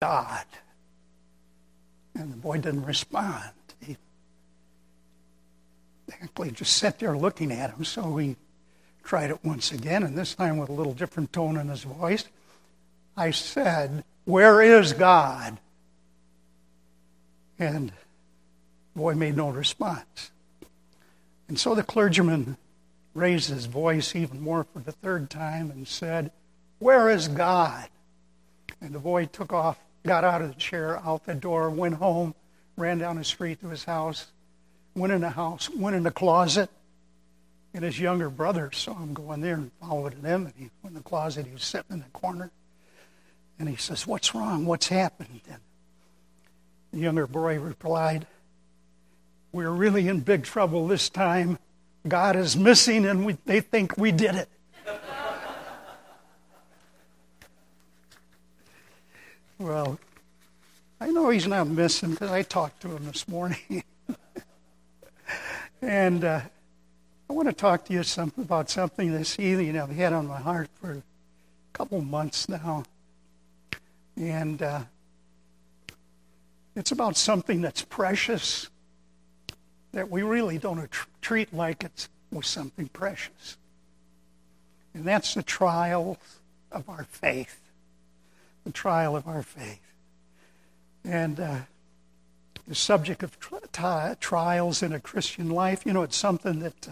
God? And the boy didn't respond. He actually just sat there looking at him. So we tried it once again, and this time with a little different tone in his voice. I said, "Where is God?" And the boy made no response. And so the clergyman raised his voice even more for the third time and said, "Where is God?" And the boy took off, got out of the chair, out the door, went home, ran down the street to his house, went in the house, went in the closet, and his younger brother saw him go in there and followed him, and he went in the closet. He was sitting in the corner, and he says, "What's wrong? What's happened?" And the younger boy replied, "We're really in big trouble this time. God is missing, and they think we did it." Well, I know he's not missing because I talked to him this morning. And I want to talk to you about something this evening I've had on my heart for a couple months now. And it's about something that's precious that we really don't treat like it was something precious. And that's the trial of our faith. The trial of our faith. And the subject of trials in a Christian life, it's something that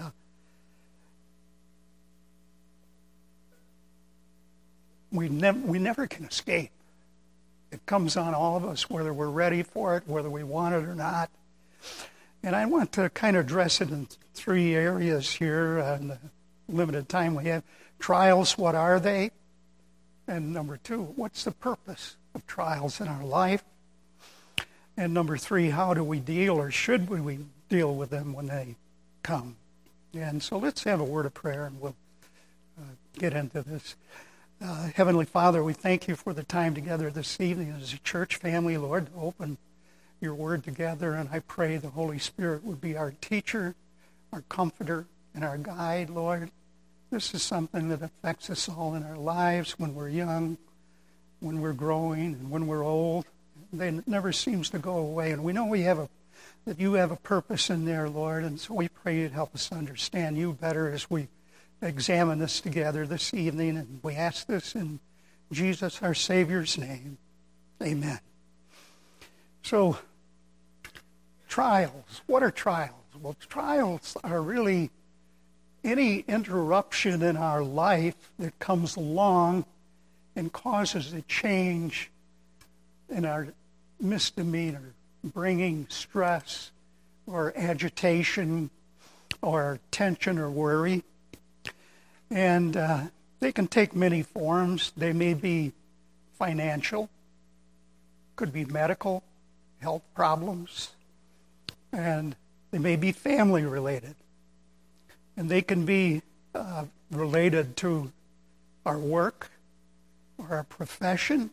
we never can escape. It comes on all of us, whether we're ready for it, whether we want it or not. And I want to kind of address it in three areas here in the limited time we have. Trials, what are they? And number two, what's the purpose of trials in our life? And number three, how do we deal, or should we deal with them when they come? And so let's have a word of prayer, and we'll get into this. Heavenly Father, we thank you for the time together this evening as a church family, Lord, to open your word together. And I pray the Holy Spirit would be our teacher, our comforter, and our guide, Lord. This is something that affects us all in our lives when we're young, when we're growing, and when we're old. It never seems to go away. And we know that you have a purpose in there, Lord. And so we pray you'd help us understand you better as we examine this together this evening. And we ask this in Jesus, our Savior's name. Amen. So, trials. What are trials? Well, trials are really any interruption in our life that comes along and causes a change in our misdemeanor, bringing stress or agitation or tension or worry. And they can take many forms. They may be financial, could be medical, health problems, and they may be family related. And they can be related to our work or our profession.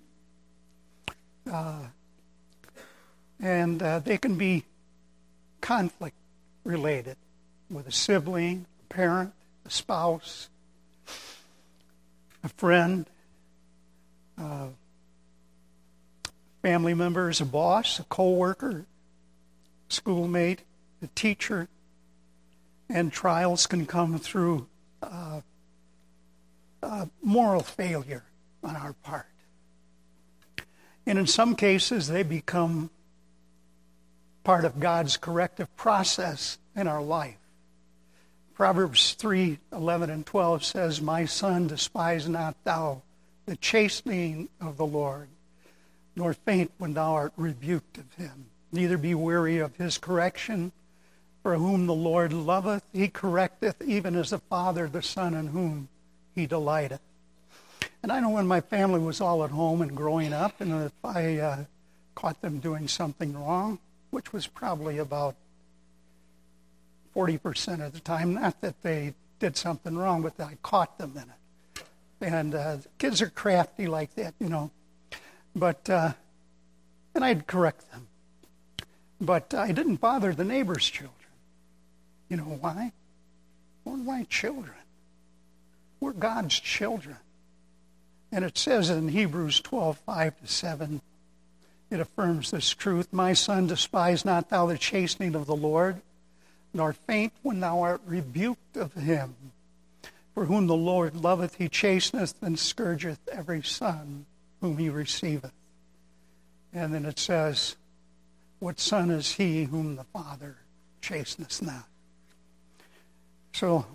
And they can be conflict related with a sibling, a parent, a spouse, a friend, family members, a boss, a co-worker, schoolmate, a teacher. And trials can come through moral failure on our part. And in some cases, they become part of God's corrective process in our life. Proverbs 3:11 and 12 says, "My son, despise not thou the chastening of the Lord, nor faint when thou art rebuked of him. Neither be weary of his correction. For whom the Lord loveth, he correcteth, even as a father the son in whom he delighteth." And I know when my family was all at home and growing up, and if I caught them doing something wrong, which was probably about 40% of the time, not that they did something wrong, but that I caught them in it. And kids are crafty like that, But, and I'd correct them. But I didn't bother the neighbor's children. You know why? We're my children. We're God's children. And it says in Hebrews 12:5-7, it affirms this truth. My son, despise not thou the chastening of the Lord, nor faint when thou art rebuked of him. For whom the Lord loveth, he chasteneth and scourgeth every son whom he receiveth. And then it says, what son is he whom the Father chasteneth not? So,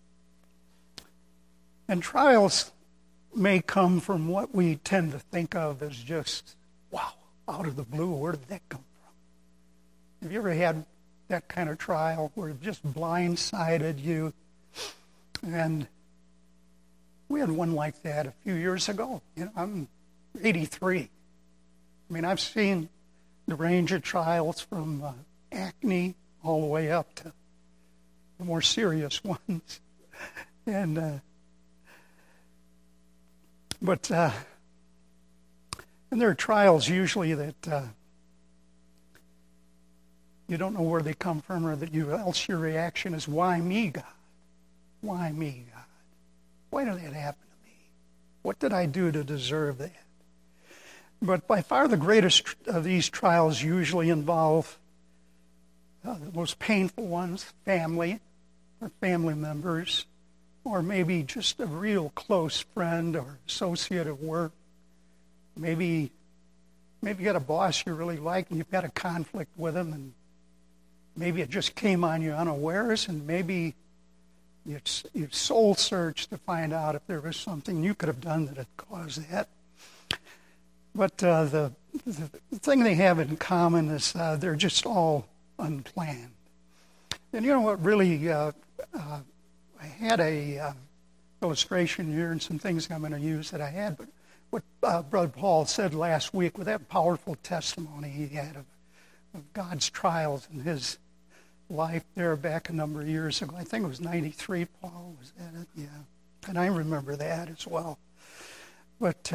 and trials may come from what we tend to think of as just, wow, out of the blue, where did that come from? Have you ever had that kind of trial where it just blindsided you? And we had one like that a few years ago. I'm 83. I mean, I've seen the range of trials from acne all the way up to the more serious ones. And there are trials usually that you don't know where they come from, or that else your reaction is, why me, God? Why me, God? Why did that happen to me? What did I do to deserve that? But by far the greatest of these trials usually involve the most painful ones, family or family members, or maybe just a real close friend or associate at work. Maybe you got a boss you really like and you've got a conflict with him, and maybe it just came on you unawares, and maybe you soul searched to find out if there was something you could have done that had caused that. But the thing they have in common is they're just all unplanned. And you know what really, I had a illustration here and some things I'm going to use that I had, but what Brother Paul said last week with that powerful testimony he had of God's trials in his life there back a number of years ago. I think it was 93, Paul, was that it? Yeah. And I remember that as well. But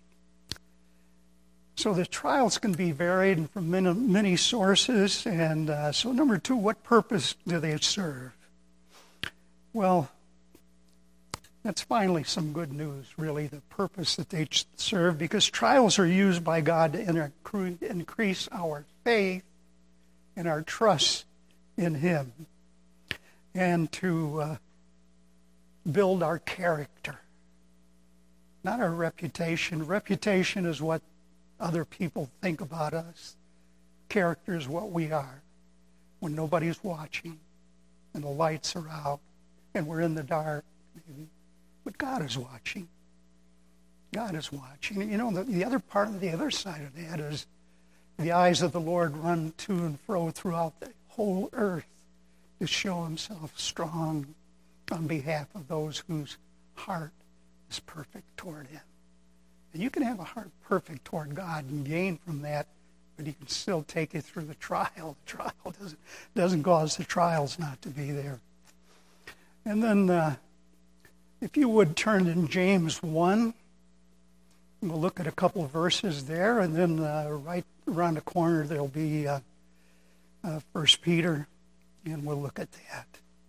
so the trials can be varied from many sources. And so number two, what purpose do they serve? Well, that's finally some good news, really, the purpose that they serve, because trials are used by God to increase our faith and our trust in Him, and to build our character, not our reputation. Reputation is what other people think about us. Character is what we are when nobody's watching and the lights are out and we're in the dark, maybe. But God is watching. God is watching. You know, the other part of the other side of that is the eyes of the Lord run to and fro throughout the whole earth to show Himself strong on behalf of those whose heart is perfect toward Him. And you can have a heart perfect toward God and gain from that, but He can still take you through the trial. The trial doesn't cause the trials not to be there. And then, if you would turn in James 1, we'll look at a couple of verses there, and then right around the corner there'll be 1 Peter, and we'll look at that.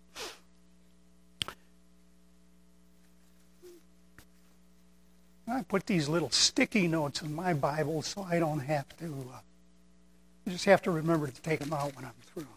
I put these little sticky notes in my Bible so I don't have to, I just have to remember to take them out when I'm through.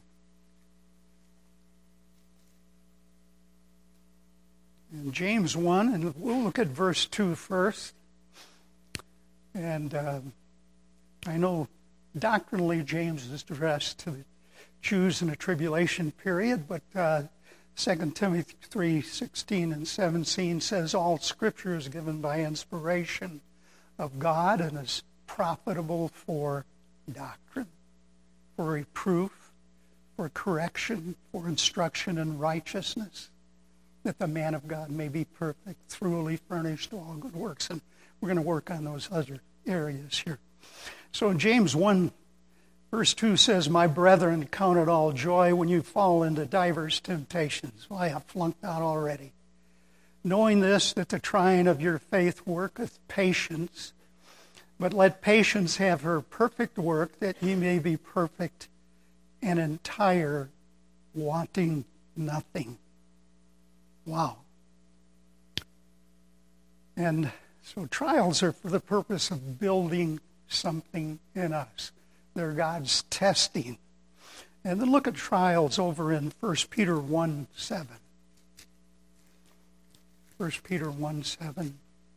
In James 1, and we'll look at verse 2 first. And I know doctrinally James is addressed to the Jews in the tribulation period, but 2 Timothy 3:16 and 17 says, all Scripture is given by inspiration of God and is profitable for doctrine, for reproof, for correction, for instruction in righteousness, that the man of God may be perfect, thoroughly furnished to all good works. And we're going to work on those other areas here. So in James 1, verse 2 says, my brethren, count it all joy when you fall into divers temptations. Well, I have flunked out already. Knowing this, that the trying of your faith worketh patience, but let patience have her perfect work, that ye may be perfect and entire, wanting nothing. Wow. And so trials are for the purpose of building something in us. They're God's testing. And then look at trials over in 1 Peter 1:7. 1 Peter 1:7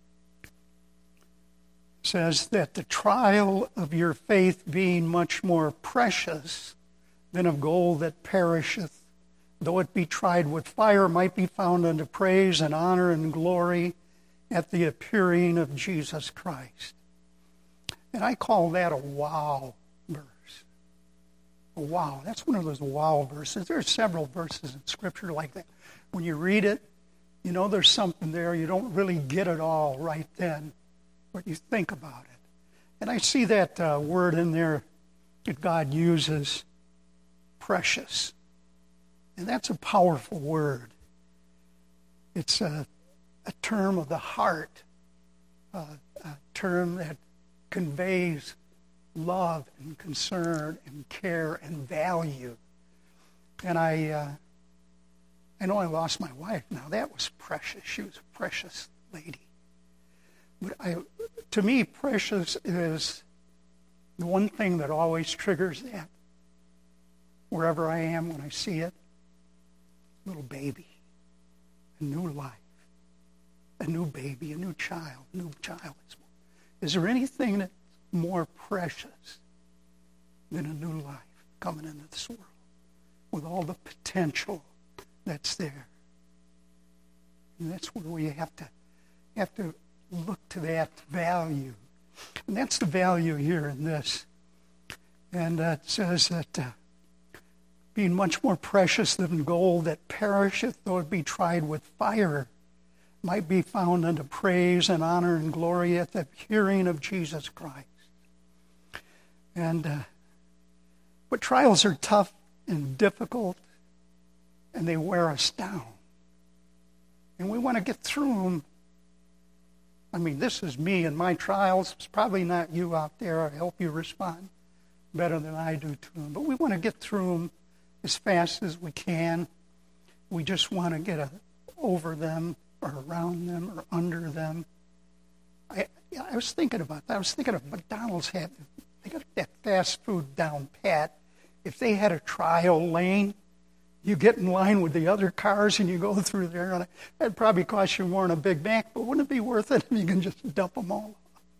says that the trial of your faith being much more precious than of gold that perisheth, though it be tried with fire, might be found unto praise and honor and glory at the appearing of Jesus Christ. And I call that a wow verse. A wow. That's one of those wow verses. There are several verses in Scripture like that. When you read it, you know there's something there. You don't really get it all right then, but you think about it. And I see that word in there that God uses, precious. And that's a powerful word. It's a term of the heart, a term that conveys love and concern and care and value. And I know I lost my wife now. That was precious. She was a precious lady. But to me, precious is the one thing that always triggers that. Wherever I am when I see it, little baby, a new life, a new baby, a new child. Is there anything that's more precious than a new life coming into this world with all the potential that's there? And that's where we have to look to that value. And that's the value here in this. And it says that being much more precious than gold that perisheth, though it be tried with fire, might be found unto praise and honor and glory at the appearing of Jesus Christ. And but trials are tough and difficult, and they wear us down. And we want to get through them. I mean, this is me and my trials. It's probably not you out there. I hope you respond better than I do to them. But we want to get through them as fast as we can. We just want to get over them or around them or under them. I was thinking about that. I was thinking of McDonald's they got that fast food down pat. If they had a trial lane, you get in line with the other cars and you go through there. And that'd probably cost you more than a Big Mac, but wouldn't it be worth it if you can just dump them all?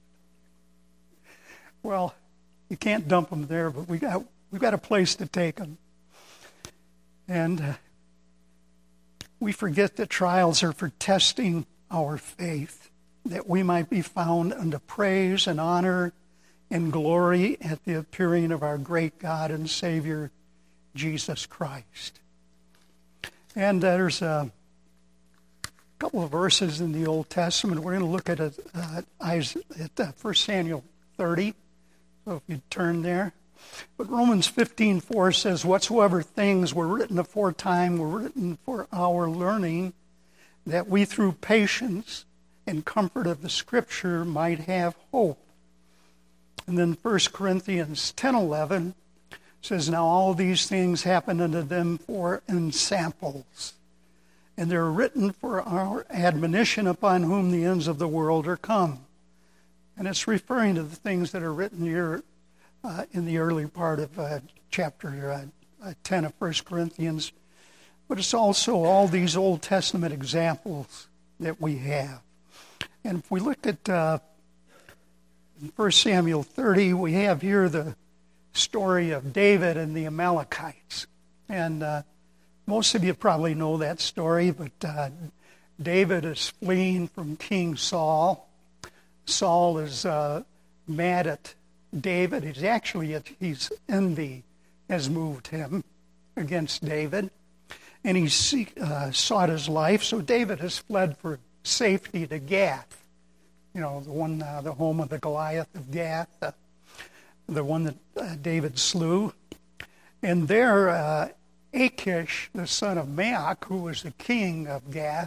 Well, you can't dump them there, but we've got a place to take them. And we forget that trials are for testing our faith, that we might be found unto praise and honor and glory at the appearing of our great God and Savior, Jesus Christ. And there's a couple of verses in the Old Testament. We're going to look at 1 Samuel 30. So if you turn there. But Romans 15:4 says, whatsoever things were written aforetime were written for our learning, that we through patience and comfort of the Scripture might have hope. And then 1 Corinthians 10:11 says, now all these things happen unto them for ensamples, and they're written for our admonition, upon whom the ends of the world are come. And it's referring to the things that are written here in the early part of chapter 10 of 1 Corinthians. But it's also all these Old Testament examples that we have. And if we look at 1 Samuel 30, we have here the story of David and the Amalekites. And most of you probably know that story, but David is fleeing from King Saul. Saul is mad at David. His envy has moved him against David. And he sought his life. So David has fled for safety to Gath. You know, the home of the Goliath of Gath, the one that David slew. And there, Achish, the son of Maach, who was the king of Gath,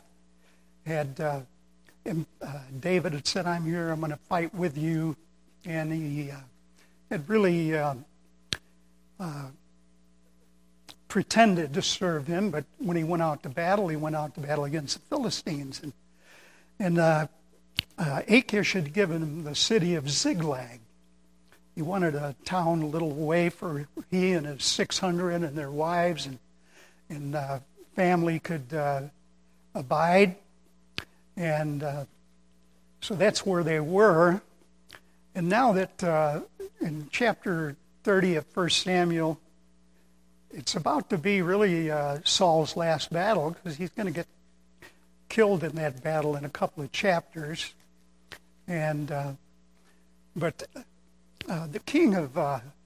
David had said, I'm here, I'm going to fight with you. And he had really pretended to serve him, but when he went out to battle against the Philistines. And Achish had given him the city of Ziklag. He wanted a town a little away for he and his 600 and their wives and family could abide. And so that's where they were. And now that in chapter 30 of 1 Samuel, it's about to be really Saul's last battle, because he's going to get killed in that battle in a couple of chapters. And but the king of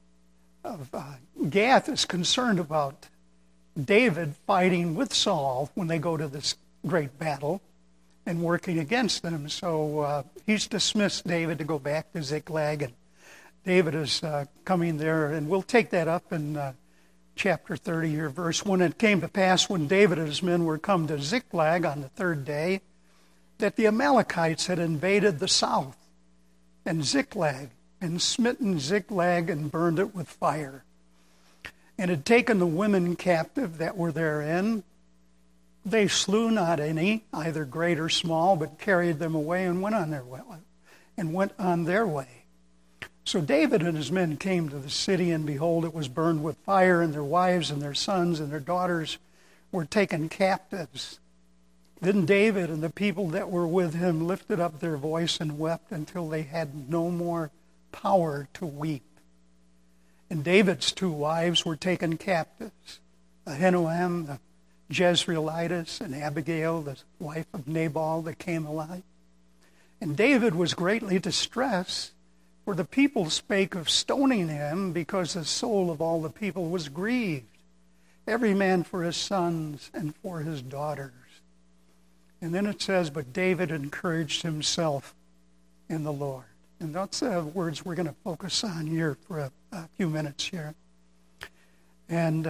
Gath is concerned about David fighting with Saul when they go to this great battle and working against them. So he's dismissed David to go back to Ziklag, and David is coming there, and we'll take that up in chapter 30 here, verse 1. It came to pass when David and his men were come to Ziklag on the third day, that the Amalekites had invaded the south and Ziklag, and smitten Ziklag and burned it with fire, and had taken the women captive that were therein. They slew not any, either great or small, but carried them away and went on their way. So David and his men came to the city, and behold, it was burned with fire, and their wives and their sons and their daughters were taken captives. Then David and the people that were with him lifted up their voice and wept until they had no more power to weep. And David's two wives were taken captives, Ahinoam the Jezreelitess, and Abigail, the wife of Nabal the Carmelite. And David was greatly distressed, for the people spake of stoning him, because the soul of all the people was grieved, every man for his sons and for his daughters. And then it says, but David encouraged himself in the Lord. And that's words we're going to focus on here for a few minutes here. And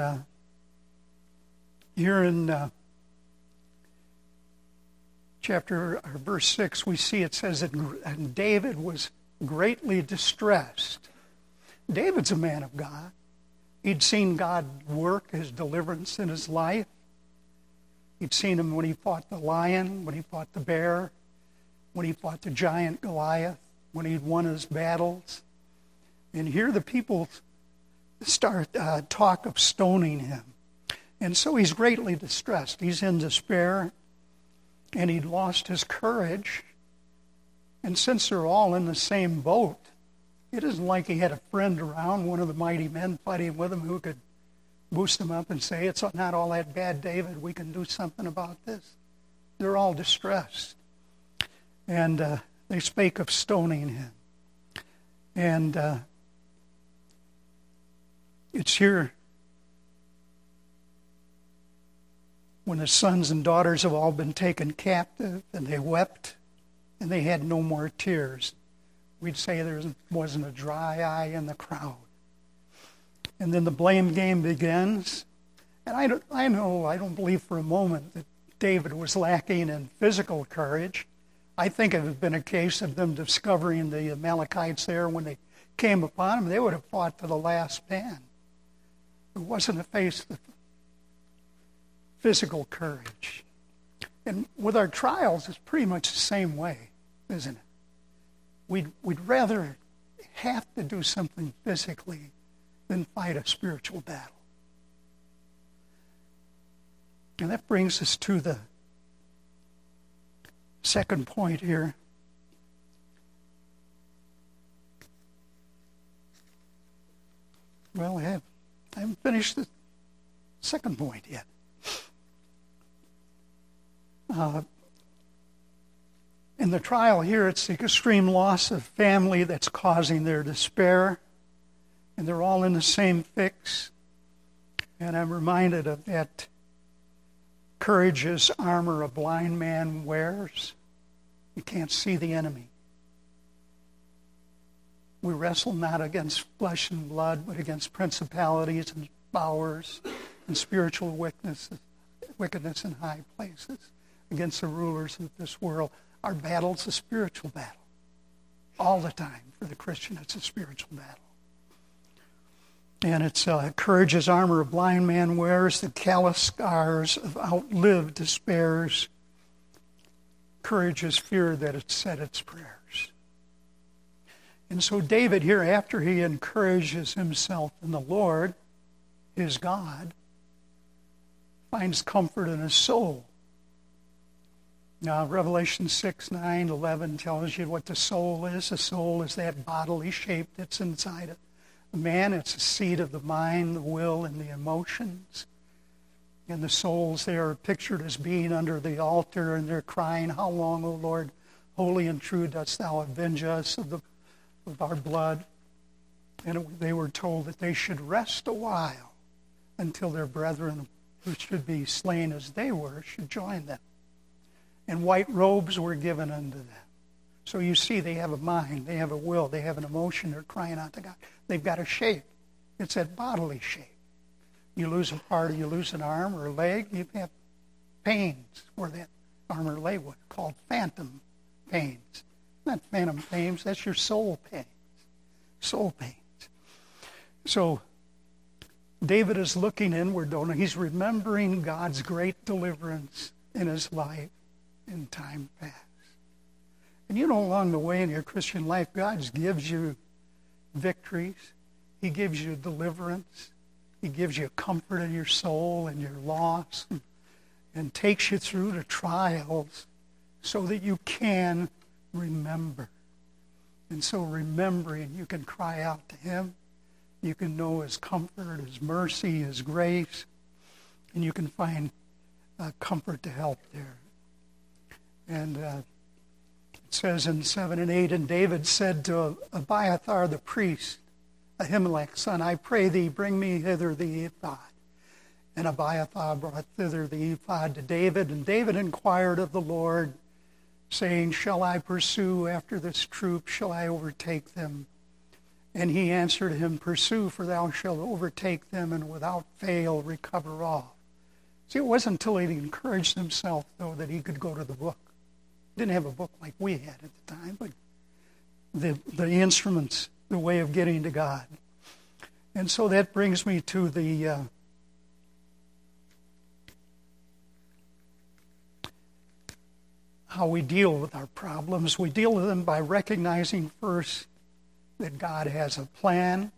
here in verse 6, we see it says that and David was greatly distressed. David's a man of God. He'd seen God work his deliverance in his life. He'd seen him when he fought the lion, when he fought the bear, when he fought the giant Goliath, when he'd won his battles. And here the people start talk of stoning him. And so he's greatly distressed. He's in despair, and he'd lost his courage. And since they're all in the same boat, it isn't like he had a friend around, one of the mighty men fighting with him who could boost him up and say, it's not all that bad, David. We can do something about this. They're all distressed. And they spake of stoning him. And it's here when his sons and daughters have all been taken captive, and they wept, and they had no more tears. We'd say there wasn't a dry eye in the crowd. And then the blame game begins. And I don't believe for a moment that David was lacking in physical courage. I think it had been a case of them discovering the Amalekites there when they came upon them. They would have fought to the last man. It wasn't a face of physical courage. And with our trials, it's pretty much the same way, isn't it? We'd rather have to do something physically than fight a spiritual battle. And that brings us to the second point here. Well, I haven't finished the second point yet. In the trial here, it's the extreme loss of family that's causing their despair. And they're all in the same fix. And I'm reminded of that courage is armor a blind man wears. You can't see the enemy. We wrestle not against flesh and blood, but against principalities and powers and spiritual wickedness in high places, against the rulers of this world. Our battle's a spiritual battle. All the time for the Christian, it's a spiritual battle. And it's courage as armor a blind man wears, the callous scars of outlived despairs. Courage is fear that it's said its prayers. And so David here, after he encourages himself in the Lord, his God, finds comfort in his soul. Now, Revelation 6, 9, 11 tells you what the soul is. The soul is that bodily shape that's inside of man. It's the seat of the mind, the will, and the emotions. And the souls there are pictured as being under the altar, and they're crying, "How long, O Lord, holy and true, dost thou avenge us of our blood?" And they were told that they should rest a while until their brethren who should be slain as they were should join them. And white robes were given unto them. So you see, they have a mind, they have a will, they have an emotion, they're crying out to God. They've got a shape. It's that bodily shape. You lose a part, you lose an arm or a leg, you have pains where that arm or leg was, called phantom pains. Not phantom pains, that's your soul pains. Soul pains. So David is looking inward, though, and he's remembering God's great deliverance in his life in time past. And along the way in your Christian life, God gives you victories. He gives you deliverance. He gives you comfort in your soul and your loss, and takes you through the trials so that you can remember. And so remembering, you can cry out to him. You can know his comfort, his mercy, his grace, and you can find comfort to help there. And it says in 7 and 8, "And David said to Abiathar the priest, Ahimelech's son, I pray thee, bring me hither the ephod. And Abiathar brought thither the ephod to David. And David inquired of the Lord, saying, Shall I pursue after this troop? Shall I overtake them? And he answered him, Pursue, for thou shalt overtake them, and without fail recover all." See, it wasn't until he encouraged himself, though, that he could go to the book. He didn't have a book like we had at the time, but the instruments, the way of getting to God. And so that brings me to the how we deal with our problems. We deal with them by recognizing first that God has a plan.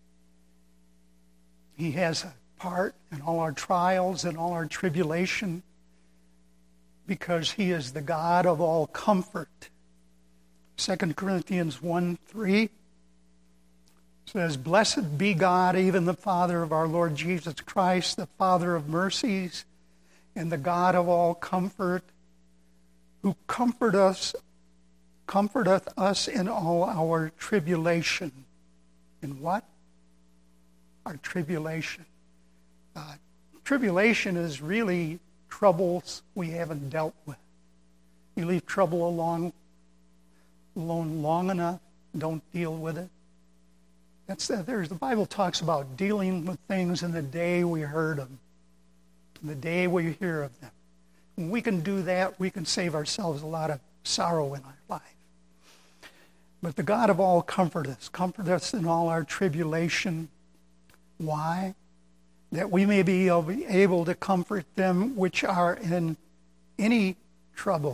He has a part in all our trials and all our tribulation, because he is the God of all comfort. 2 Corinthians 1:3 says, Blessed be God, even the Father of our Lord Jesus Christ, the Father of mercies, and the God of all comfort, who comforteth us in all our tribulation. In what? Our tribulation. Tribulation is really troubles we haven't dealt with. You leave trouble alone long enough, don't deal with it. The Bible talks about dealing with things in the day we heard them, in the day we hear of them. When we can do that, we can save ourselves a lot of sorrow in our life. But the God of all comfort us in all our tribulation. Why? That we may be able to comfort them which are in any trouble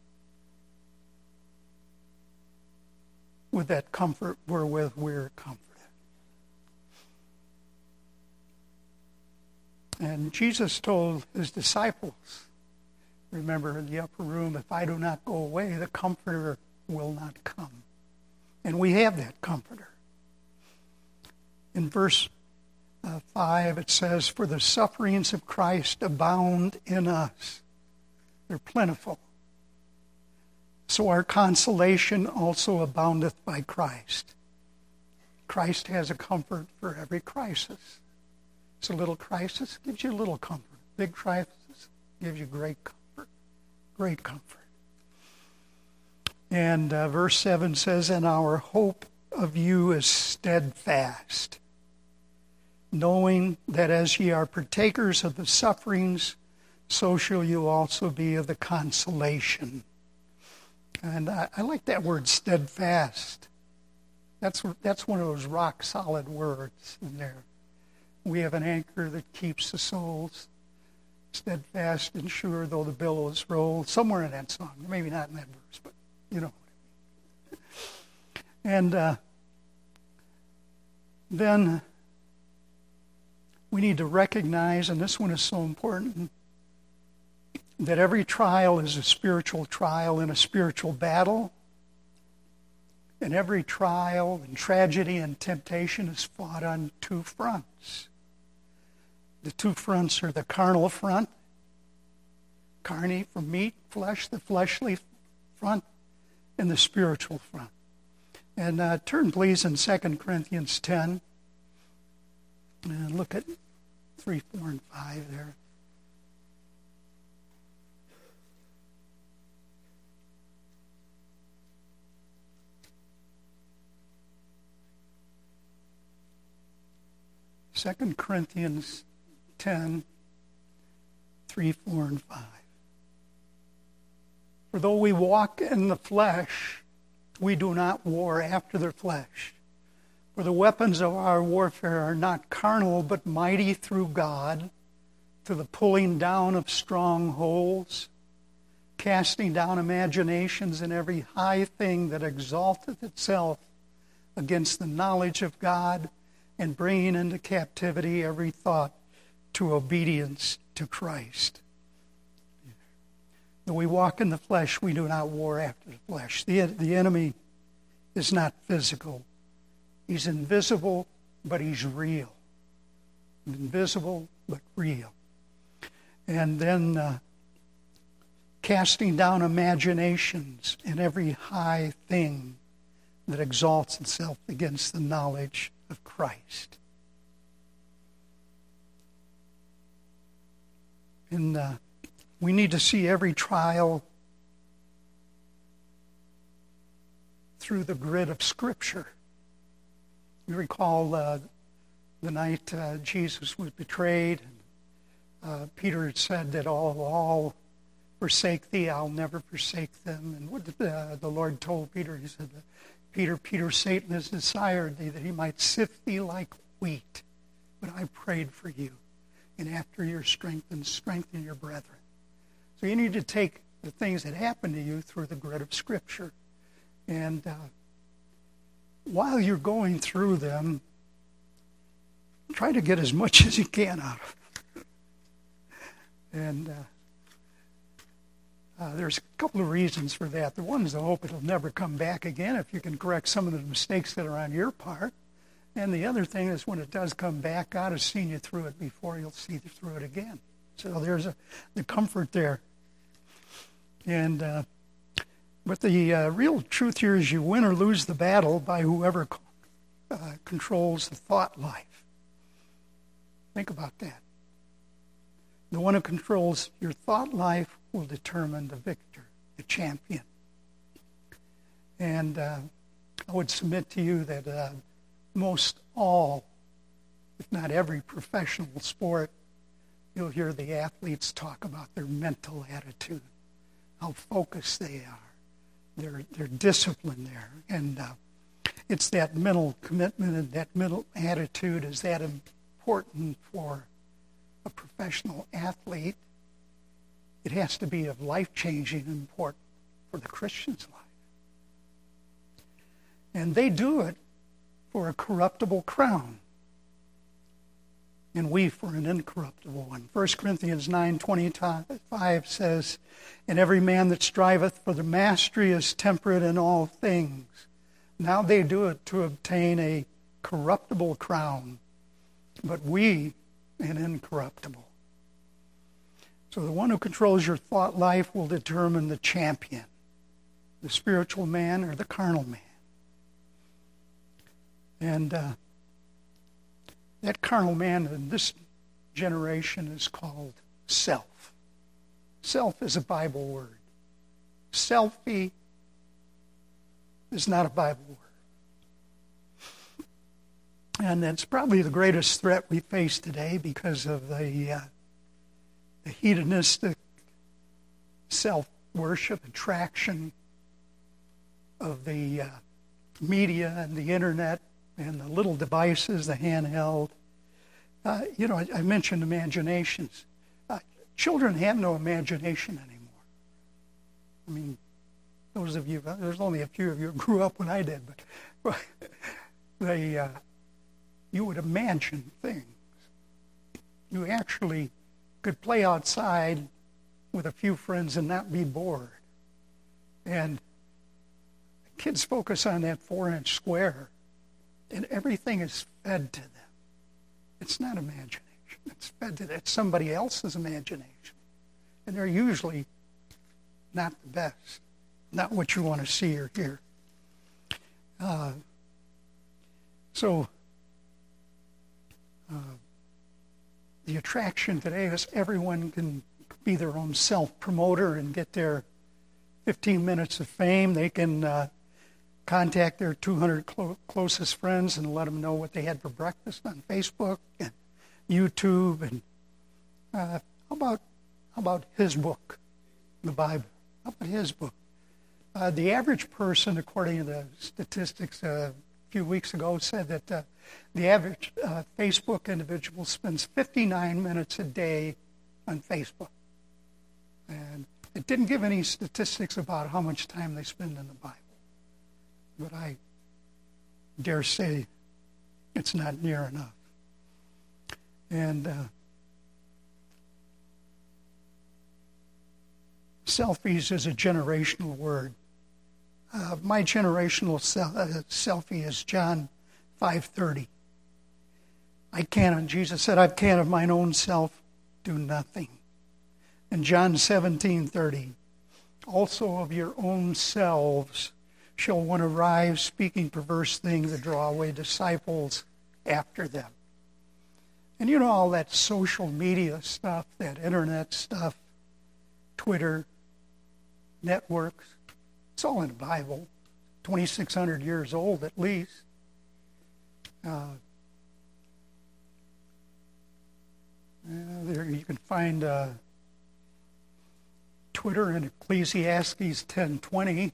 with that comfort wherewith we're comforted. And Jesus told his disciples, remember in the upper room, if I do not go away, the Comforter will not come. And we have that Comforter. In verse 5, it says, For the sufferings of Christ abound in us. They're plentiful. So our consolation also aboundeth by Christ. Christ has a comfort for every crisis. It's a little crisis, gives you a little comfort. Big crisis gives you great comfort. Great comfort. And verse 7 says, And our hope of you is steadfast, knowing that as ye are partakers of the sufferings, so shall you also be of the consolation. And I like that word, steadfast. That's one of those rock-solid words in there. We have an anchor that keeps the souls steadfast and sure, though the billows roll. Somewhere in that song. Maybe not in that verse, but you know. And then we need to recognize, and this one is so important, that every trial is a spiritual trial in a spiritual battle. And every trial and tragedy and temptation is fought on two fronts. The two fronts are the carnal front, carne from meat, flesh, the fleshly front, and the spiritual front. And turn, please, in 2 Corinthians 10, and look at 3, 4, and 5 there. Second Corinthians 10, 3, 4, and 5. For though we walk in the flesh, we do not war after the flesh. For the weapons of our warfare are not carnal, but mighty through God, to the pulling down of strongholds, casting down imaginations and every high thing that exalteth itself against the knowledge of God, and bringing into captivity every thought to obedience to Christ. Though we walk in the flesh, we do not war after the flesh. The enemy is not physical. He's invisible, but he's real. Invisible, but real. And then casting down imaginations and every high thing that exalts itself against the knowledge of Christ. And we need to see every trial through the grid of Scripture. You recall the night Jesus was betrayed, and Peter had said that all forsake thee, I'll never forsake them. And what did the Lord told Peter? He said, Peter, Satan has desired thee that he might sift thee like wheat. But I prayed for you. And after your strengthen your brethren. So you need to take the things that happen to you through the grid of Scripture. And while you're going through them, try to get as much as you can out of them. And there's a couple of reasons for that. The one is the hope it'll never come back again if you can correct some of the mistakes that are on your part. And the other thing is when it does come back, God has seen you through it before. He'll see you through it again. So there's the comfort there. And but the real truth here is you win or lose the battle by whoever controls the thought life. Think about that. The one who controls your thought life will determine the victor, the champion. And I would submit to you that most all, if not every professional sport, you'll hear the athletes talk about their mental attitude, how focused they are, their discipline there. And it's that mental commitment and that mental attitude is that important for a professional athlete. It has to be of life-changing importance for the Christian's life. And they do it for a corruptible crown, and we for an incorruptible one. 1 Corinthians 9:25 says, and every man that striveth for the mastery is temperate in all things. Now they do it to obtain a corruptible crown, but we an incorruptible. So the one who controls your thought life will determine the champion, the spiritual man or the carnal man. And that carnal man in this generation is called self. Self is a Bible word. Selfie is not a Bible word. And it's probably the greatest threat we face today because of the hedonistic self-worship, attraction of the media and the internet and the little devices, the handheld. I mentioned imaginations. Children have no imagination anymore. I mean, those of you, there's only a few of you who grew up when I did, but you would imagine things. You actually could play outside with a few friends and not be bored. And kids focus on that 4-inch square, and everything is fed to them. It's not imagination. It's fed to them. It's somebody else's imagination. And they're usually not the best, not what you want to see or hear. The attraction today is everyone can be their own self-promoter and get their 15 minutes of fame. They can contact their 200 closest friends and let them know what they had for breakfast on Facebook and YouTube. And how about his book, the Bible? How about his book? The average person, according to the statistics a few weeks ago, said that the average Facebook individual spends 59 minutes a day on Facebook. And it didn't give any statistics about how much time they spend in the Bible. But I dare say it's not near enough. And selfies is a generational word. My generational selfie is John 5:30. Jesus said, I can of mine own self do nothing. And John 17:30, also of your own selves shall one arise speaking perverse things that draw away disciples after them. And you know all that social media stuff, that internet stuff, Twitter, networks, it's all in the Bible, 2,600 years old at least. There you can find Twitter in Ecclesiastes 10:20.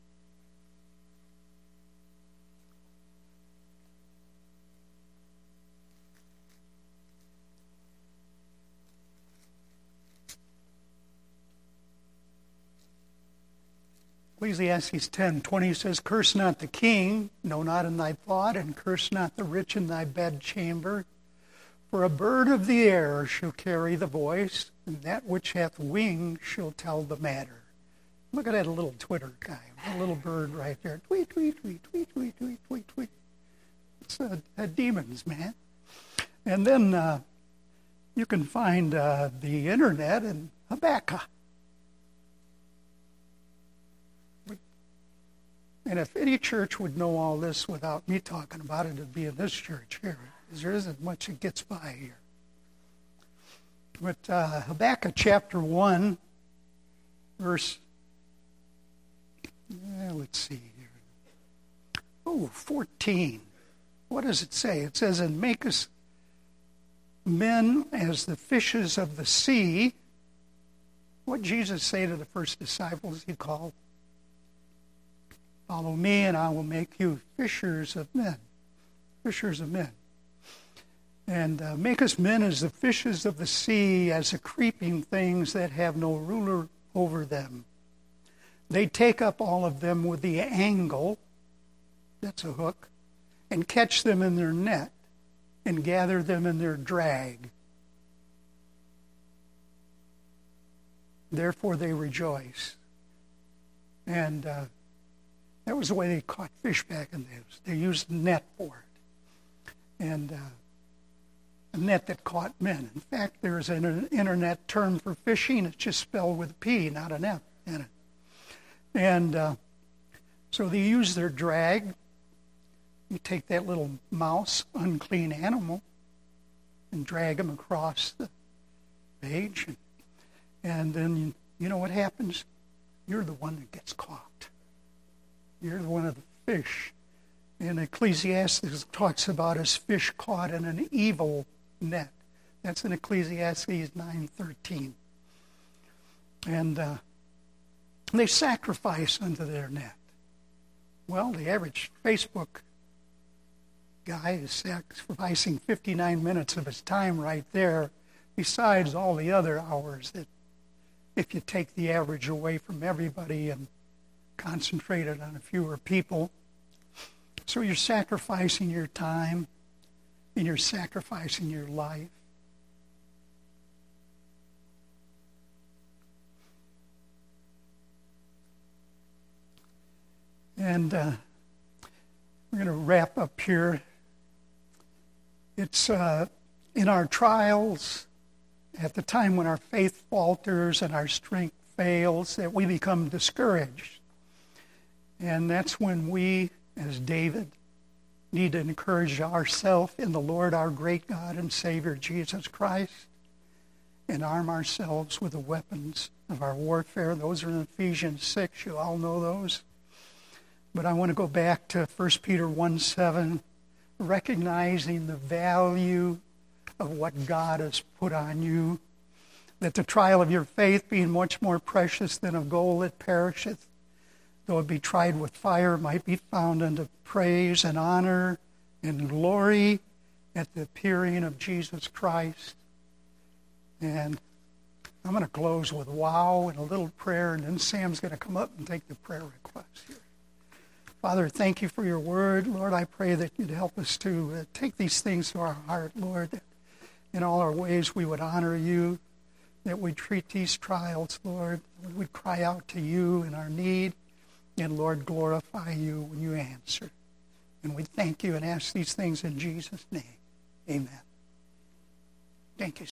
Ecclesiastes 10:20 says, curse not the king, no, not in thy thought, and curse not the rich in thy bedchamber. For a bird of the air shall carry the voice, and that which hath wings shall tell the matter. Look at that little Twitter guy, a little bird right there. Tweet, tweet, tweet, tweet, tweet, tweet, tweet, tweet. It's a demons, man. And then you can find the internet in Habakkuk. And if any church would know all this without me talking about it, it'd be in this church here, because there isn't much that gets by here. But Habakkuk chapter 1, verse, let's see here. 14. What does it say? It says, and make us men as the fishes of the sea. What did Jesus say to the first disciples he called? Follow me, and I will make you fishers of men. Fishers of men. And make us men as the fishes of the sea, as the creeping things that have no ruler over them. They take up all of them with the angle, that's a hook, and catch them in their net, and gather them in their drag. Therefore they rejoice. And that was the way they caught fish back in the days. They used a net for it. And a net that caught men. In fact, there's an internet term for fishing. It's just spelled with a P, not an F in it. And so they use their drag. You take that little mouse, unclean animal, and drag him across the page. And then you know what happens? You're the one that gets caught. You're one of the fish. And Ecclesiastes talks about as fish caught in an evil net. That's in Ecclesiastes 9:13. And they sacrifice unto their net. Well, the average Facebook guy is sacrificing 59 minutes of his time right there, besides all the other hours that, if you take the average away from everybody and concentrate it on a fewer people. So you're sacrificing your time and you're sacrificing your life. And we're going to wrap up here. It's in our trials, at the time when our faith falters and our strength fails, that we become discouraged. And that's when we, as David, need to encourage ourselves in the Lord, our great God and Savior, Jesus Christ, and arm ourselves with the weapons of our warfare. Those are in Ephesians 6. You all know those. But I want to go back to 1 Peter 1:7, recognizing the value of what God has put on you, that the trial of your faith, being much more precious than of gold that perisheth, though it be tried with fire, might be found unto praise and honor and glory at the appearing of Jesus Christ. And I'm going to close with wow and a little prayer, and then Sam's going to come up and take the prayer requests here. Father, thank you for your word. Lord, I pray that you'd help us to take these things to our heart, Lord, that in all our ways we would honor you, that we'd treat these trials, Lord, that we'd cry out to you in our need, and Lord, glorify you when you answer. And we thank you and ask these things in Jesus' name. Amen. Thank you.